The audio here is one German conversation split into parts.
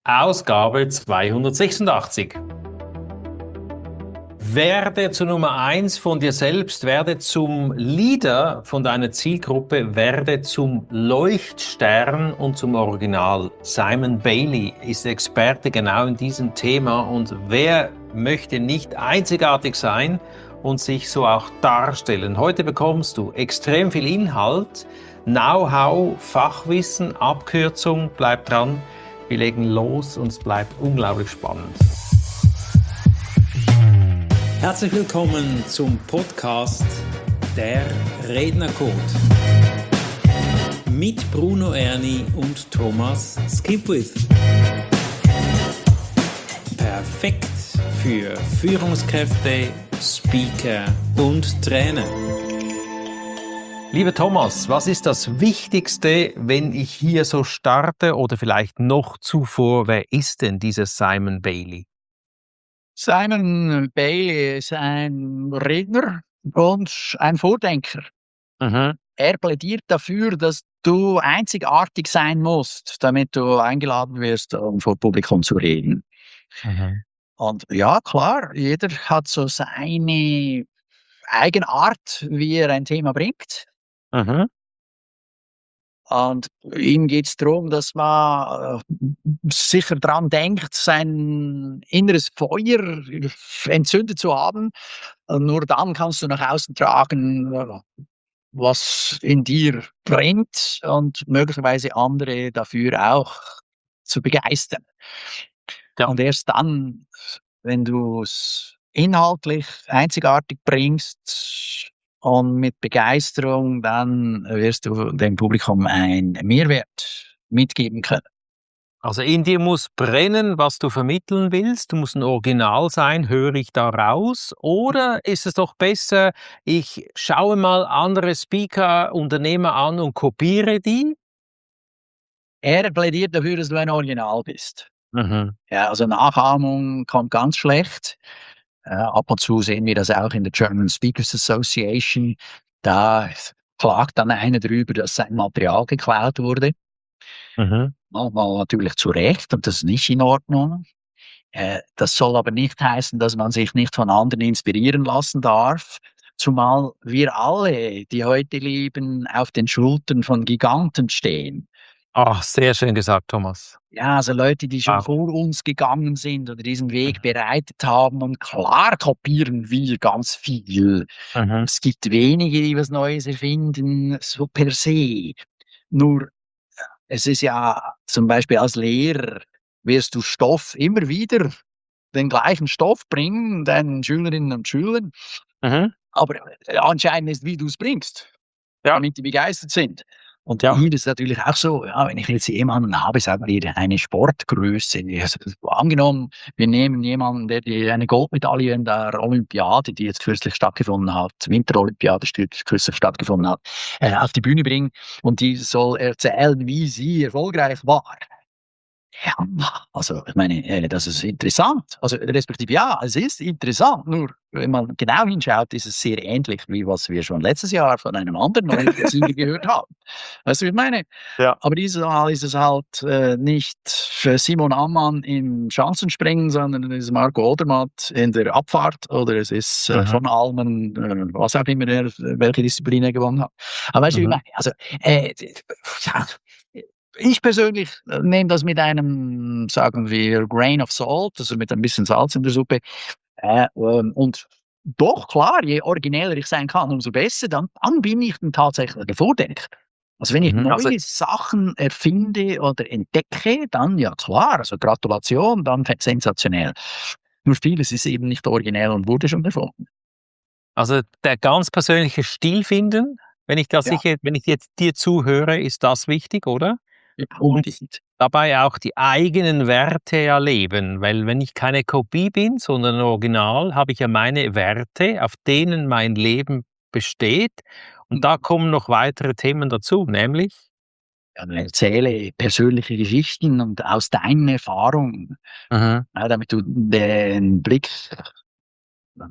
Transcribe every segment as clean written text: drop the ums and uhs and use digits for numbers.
Ausgabe 286. Werde zur Nummer 1 von dir selbst, werde zum Leader von deiner Zielgruppe, werde zum Leuchtstern und zum Original. Simon Bailey ist Experte genau in diesem Thema, und wer möchte nicht einzigartig sein und sich so auch darstellen? Heute bekommst du extrem viel Inhalt, Know-how, Fachwissen, Abkürzung. Bleib dran, wir legen los und es bleibt unglaublich spannend. Herzlich willkommen zum Podcast Der Rednercode mit Bruno Erni und Thomas Skipwith. Perfekt für Führungskräfte, Speaker und Trainer. Lieber Thomas, was ist das Wichtigste, wenn ich hier so starte, oder vielleicht noch zuvor, wer ist denn dieser Simon Bailey? Simon Bailey ist ein Redner und ein Vordenker. Er plädiert dafür, dass du einzigartig sein musst, damit du eingeladen wirst, um vor Publikum zu reden. Und ja, klar, jeder hat so seine eigene Art, wie er ein Thema bringt. Und ihm geht es darum, dass man sicher daran denkt, sein inneres Feuer entzündet zu haben. Und nur dann kannst du nach außen tragen, was in dir brennt, und möglicherweise andere dafür auch zu begeistern. Ja. Und erst dann, wenn du es inhaltlich einzigartig bringst und mit Begeisterung, dann wirst du dem Publikum einen Mehrwert mitgeben können. Also in dir muss brennen, was du vermitteln willst. Du musst ein Original sein, höre ich da raus? Oder ist es doch besser, ich schaue mal andere Speaker, Unternehmer an und kopiere die? Er plädiert dafür, dass du ein Original bist. Ja, also Nachahmung kommt ganz schlecht. Ab und zu sehen wir das auch in der German Speakers Association. Da klagt dann einer drüber, dass sein Material geklaut wurde. Manchmal natürlich zu Recht, und das ist nicht in Ordnung. Das soll aber nicht heißen, dass man sich nicht von anderen inspirieren lassen darf. Zumal wir alle, die heute leben, auf den Schultern von Giganten stehen. Ach, sehr schön gesagt, Thomas. Ja, also Leute, die schon Wow. vor uns gegangen sind oder diesen Weg bereitet haben, und klar kopieren wir ganz viel. Es gibt wenige, die was Neues erfinden, so per se. Nur, es ist ja zum Beispiel als Lehrer, wirst du Stoff immer wieder den gleichen Stoff bringen, deinen Schülerinnen und Schülern. Aber anscheinend ist, wie du es bringst, damit die begeistert sind. Und hier ist es natürlich auch so, ja, wenn ich jetzt jemanden habe, sagen wir eine Sportgröße, angenommen, wir nehmen jemanden, der eine Goldmedaille in der Olympiade, die jetzt kürzlich stattgefunden hat, Winterolympiade, die kürzlich stattgefunden hat, auf die Bühne bringen, und die soll erzählen, wie sie erfolgreich war. Ja, also ich meine, das ist interessant. Also respektive ja, es ist interessant. Nur wenn man genau hinschaut, ist es sehr ähnlich, wie was wir schon letztes Jahr von einem anderen Singer gehört haben. Weißt du, wie ich meine? Ja. Aber dieses Mal ist es halt nicht für Simon Ammann im Schanzenspringen, sondern es ist Marco Odermatt in der Abfahrt, oder es ist von Almen, was auch immer, welche Disziplin er gewonnen hat. Aber weißt du, wie ich meine? Also, ja, ich persönlich nehme das mit einem, sagen wir, Grain of Salt, also mit ein bisschen Salz in der Suppe. Und doch, klar, je origineller ich sein kann, umso besser. Dann bin ich dann tatsächlich der Vordenker. Also wenn ich neue Sachen erfinde oder entdecke, dann ja klar, also Gratulation, dann sensationell. Nur vieles ist eben nicht originell und wurde schon erfunden. Also der ganz persönliche Stil finden, wenn ich jetzt dir zuhöre, ist das wichtig, oder? Ja, unbedingt. Dabei auch die eigenen Werte erleben, weil wenn ich keine Kopie bin, sondern ein Original, habe ich ja meine Werte, auf denen mein Leben besteht, und da kommen noch weitere Themen dazu, nämlich? Ja, erzähle persönliche Geschichten und aus deinen Erfahrungen, ja, damit du den Blick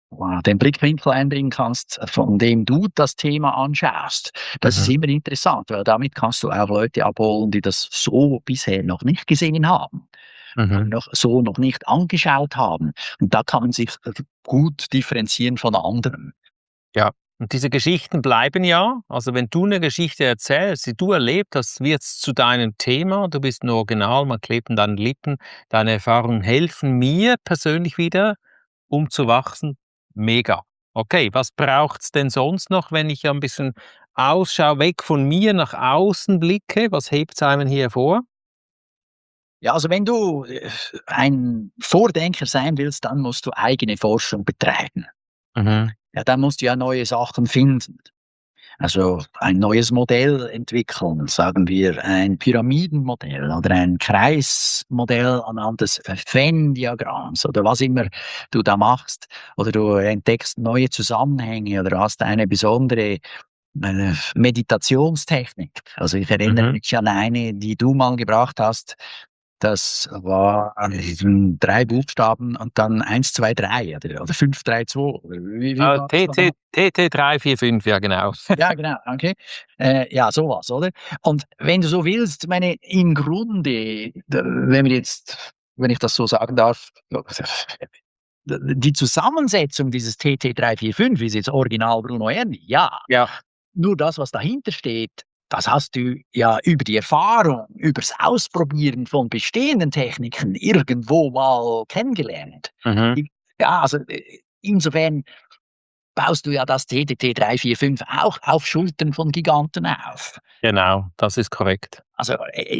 den Blickwinkel einbringen kannst, von dem du das Thema anschaust. Das ist immer interessant, weil damit kannst du auch Leute abholen, die das so bisher noch nicht gesehen haben, noch nicht angeschaut haben. Und da kann man sich gut differenzieren von anderen. Ja, und diese Geschichten bleiben ja. Also wenn du eine Geschichte erzählst, die du erlebt hast, wird es zu deinem Thema. Du bist ein Original, man klebt an deinen Lippen. Deine Erfahrungen helfen mir persönlich wieder, um zu wachsen. Mega. Okay, was braucht's denn sonst noch, wenn ich ein bisschen Ausschau weg von mir nach außen blicke? Was hebt's einem hier hervor? Ja, also wenn du ein Vordenker sein willst, dann musst du eigene Forschung betreiben. Mhm. Ja, dann musst du ja neue Sachen finden. Also ein neues Modell entwickeln, sagen wir ein Pyramidenmodell oder ein Kreismodell anhand des Venn-Diagramms oder was immer du da machst. Oder du entdeckst neue Zusammenhänge oder hast eine besondere Meditationstechnik. Also ich erinnere mich an eine, die du mal gebracht hast. Das war 3 Buchstaben und dann 1, 2, 3 oder 5, 3, 2. Wie war das nochmal? TT 345, ja genau. Ja, genau, okay. Ja, sowas, oder? Und wenn du so willst, meine, im Grunde, wenn ich das so sagen darf, die Zusammensetzung dieses TT 345 ist jetzt original Bruno Erni, ja. Ja. Nur das, was dahinter steht, das hast du ja über die Erfahrung, übers Ausprobieren von bestehenden Techniken irgendwo mal kennengelernt. Ja, also insofern baust du ja das TDT 345 auch auf Schultern von Giganten auf. Genau, das ist korrekt. Also,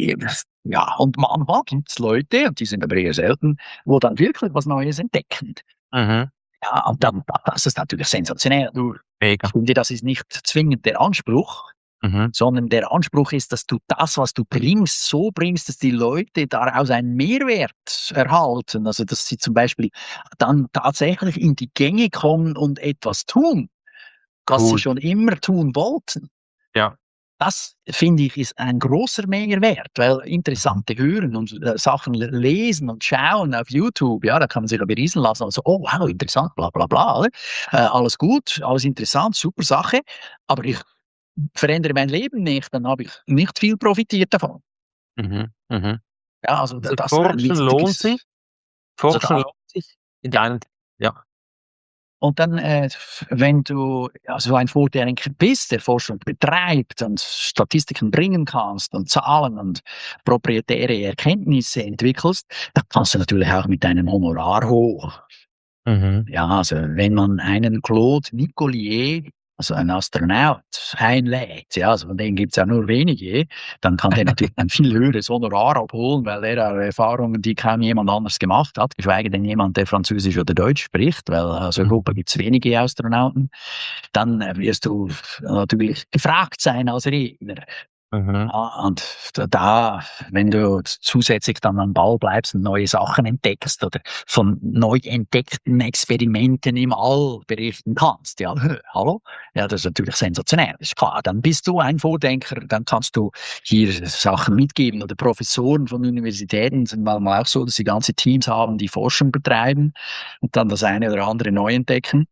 ja, und manchmal gibt es Leute, und die sind aber eher selten, wo dann wirklich was Neues entdecken. Mhm. Ja, und dann, das ist natürlich sensationell. Nur, Mega. ich finde, das ist nicht zwingend der Anspruch, sondern der Anspruch ist, dass du das, was du bringst, so bringst, dass die Leute daraus einen Mehrwert erhalten. Also, dass sie zum Beispiel dann tatsächlich in die Gänge kommen und etwas tun, was sie Cool. schon immer tun wollten. Ja. Das, finde ich, ist ein großer Mehrwert, weil interessante hören und Sachen lesen und schauen auf YouTube, ja, da kann man sich ja beriesen lassen. Also, oh wow, interessant, bla bla bla. Oder? Alles gut, alles interessant, super Sache, aber ich verändere mein Leben nicht, dann habe ich nicht viel profitiert davon. Mhm. Mhm. Ja, also Also das ist ein Forschen lohnt sich. also Forschen da, lohnt sich in deinem, ja. und dann, wenn du so ein Vordenker bist, der Forschung betreibt und Statistiken bringen kannst und Zahlen und proprietäre Erkenntnisse entwickelst, dann kannst du natürlich auch mit deinem Honorar hoch. Mhm. Ja, also wenn man einen Claude Nicollier, also einen Astronaut, einlädt, ja, also von denen gibt's ja nur wenige, dann kann der natürlich ein viel höheres Honorar abholen, weil er hat Erfahrungen, die kaum jemand anders gemacht hat, geschweige denn jemand, der Französisch oder Deutsch spricht, weil aus Europa gibt's wenige Astronauten. Dann wirst du natürlich gefragt sein als Redner. Mhm. Ja, und da, wenn du zusätzlich dann am Ball bleibst und neue Sachen entdeckst oder von neu entdeckten Experimenten im All berichten kannst, ja, hallo? Ja, das ist natürlich sensationell, ist klar. Dann bist du ein Vordenker, dann kannst du hier Sachen mitgeben oder Professoren von Universitäten sind manchmal auch so, dass sie ganze Teams haben, die Forschung betreiben und dann das eine oder andere neu entdecken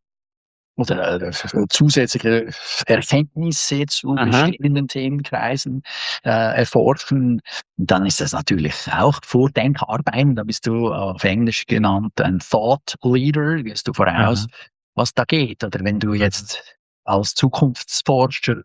oder zusätzliche Erkenntnisse zu bestehenden Themenkreisen erforschen, dann ist das natürlich auch Vordenkarbeiten. Da bist du auf Englisch genannt ein Thought Leader, gehst du voraus, was da geht. Oder wenn du jetzt als Zukunftsforscher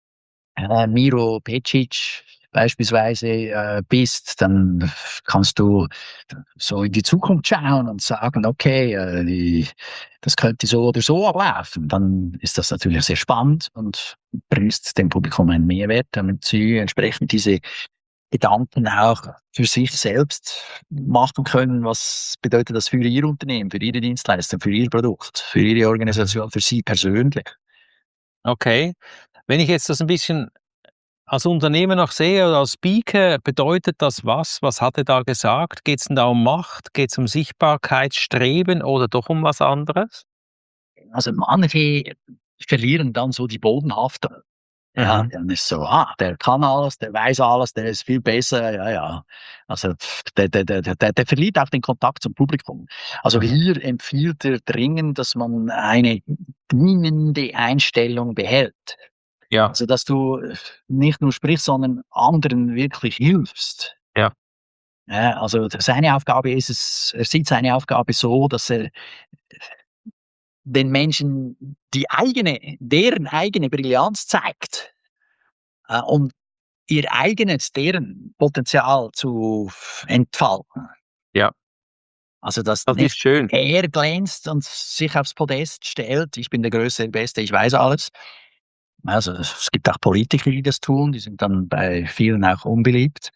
Miro Pecic beispielsweise bist, dann kannst du so in die Zukunft schauen und sagen, okay, das könnte so oder so ablaufen. Dann ist das natürlich sehr spannend und bringst dem Publikum einen Mehrwert, damit sie entsprechend diese Gedanken auch für sich selbst machen können. Was bedeutet das für ihr Unternehmen, für ihre Dienstleistung, für ihr Produkt, für ihre Organisation, für sie persönlich? Okay. Wenn ich jetzt das ein bisschen als Unternehmer noch sehe oder als Speaker, bedeutet das was? Was hat er da gesagt? Geht es denn da um Macht? Geht es um Sichtbarkeitsstreben oder doch um was anderes? Also manche verlieren dann so die Bodenhaftung. Ja, dann ist so, der kann alles, der weiß alles, der ist viel besser, ja. Also der verliert auch den Kontakt zum Publikum. Also hier empfiehlt er dringend, dass man eine dienende Einstellung behält. Ja. Also dass du nicht nur sprichst, sondern anderen wirklich hilfst. Ja. Ja, also seine Aufgabe ist es, er sieht seine Aufgabe so, dass er den Menschen deren eigene Brillanz zeigt, um deren Potenzial zu entfalten. Ja. Also, dass Das ist nicht schön. er glänzt und sich aufs Podest stellt, ich bin der Größte, der Beste, ich weiß alles. Also, es gibt auch Politiker, die das tun, die sind dann bei vielen auch unbeliebt.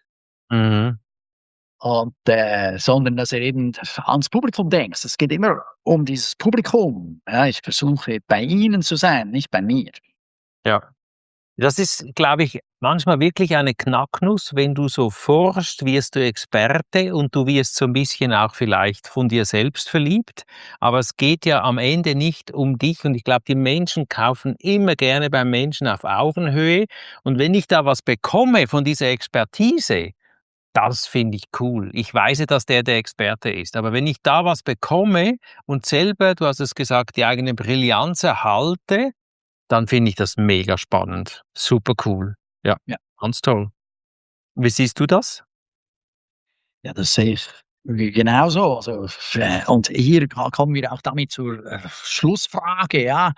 Und, sondern dass er eben ans Publikum denkt. Es geht immer um dieses Publikum. Ja, ich versuche bei ihnen zu sein, nicht bei mir. Ja. Das ist, glaube ich, manchmal wirklich eine Knacknuss. Wenn du so forschst, wirst du Experte und du wirst so ein bisschen auch vielleicht von dir selbst verliebt. Aber es geht ja am Ende nicht um dich. Und ich glaube, die Menschen kaufen immer gerne beim Menschen auf Augenhöhe. Und wenn ich da was bekomme von dieser Expertise, das finde ich cool. Ich weiß ja, dass der Experte ist. Aber wenn ich da was bekomme und selber, du hast es gesagt, die eigene Brillanz erhalte, dann finde ich das mega spannend. Super cool. Ja, ganz toll. Wie siehst du das? Ja, das sehe ich genauso. Also, und hier kommen wir auch damit zur Schlussfrage, ja.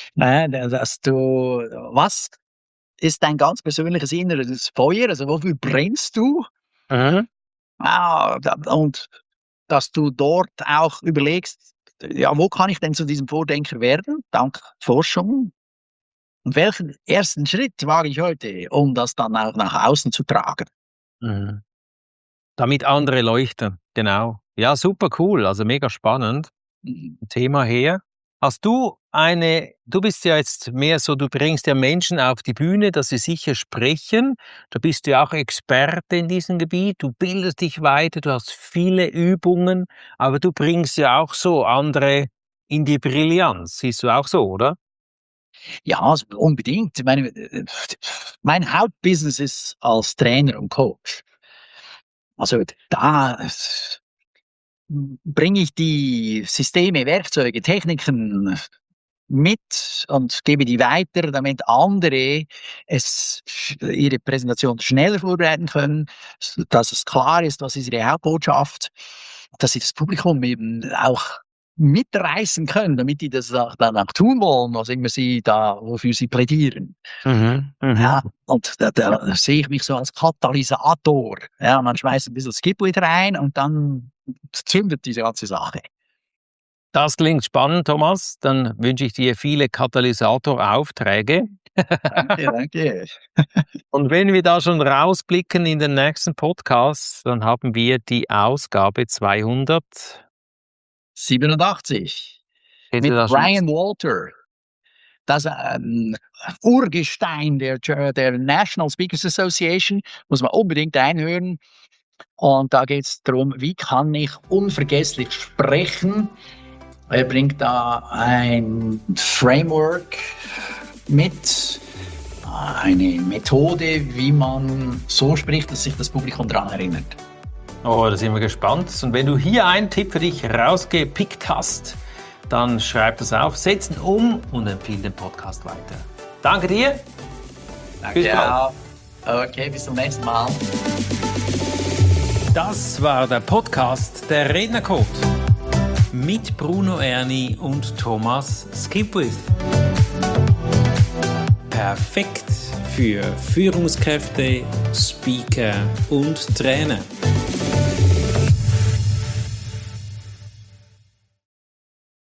Was ist dein ganz persönliches inneres Feuer? Also, wofür brennst du? Und dass du dort auch überlegst, ja, wo kann ich denn zu diesem Vordenker werden, dank Forschung? Und welchen ersten Schritt wage ich heute, um das dann auch nach außen zu tragen? Damit andere leuchten, genau. Ja, super cool, also mega spannend. Thema her. Du bist ja jetzt mehr so, du bringst ja Menschen auf die Bühne, dass sie sicher sprechen. Da bist du ja auch Experte in diesem Gebiet. Du bildest dich weiter, du hast viele Übungen, aber du bringst ja auch so andere in die Brillanz. Siehst du auch so, oder? Ja, also unbedingt. Ich meine, mein Hauptbusiness ist als Trainer und Coach. Also da bringe ich die Systeme, Werkzeuge, Techniken mit und gebe die weiter, damit andere ihre Präsentation schneller vorbereiten können, dass es klar ist, was ist ihre Hauptbotschaft, dass sie das Publikum eben auch mitreißen können, damit die das auch dann auch tun wollen, was immer wofür sie plädieren. Ja, und da sehe ich mich so als Katalysator. Ja, man schmeißt ein bisschen Skipwith rein und dann zündet diese ganze Sache. Das klingt spannend, Thomas. Dann wünsche ich dir viele Katalysatoraufträge. Danke. Und wenn wir da schon rausblicken in den nächsten Podcast, dann haben wir die Ausgabe 287 mit das Brian Walter. Das Urgestein der National Speakers Association, muss man unbedingt einhören. Und da geht es darum, wie kann ich unvergesslich sprechen. Er bringt da ein Framework mit, eine Methode, wie man so spricht, dass sich das Publikum daran erinnert. Oh, da sind wir gespannt. Und wenn du hier einen Tipp für dich rausgepickt hast, dann schreib das auf, setz ihn um und empfehle den Podcast weiter. Danke dir. Danke. Bis bald. Okay, bis zum nächsten Mal. Das war der Podcast der Rednercode mit Bruno Erni und Thomas Skipwith. Perfekt für Führungskräfte, Speaker und Trainer.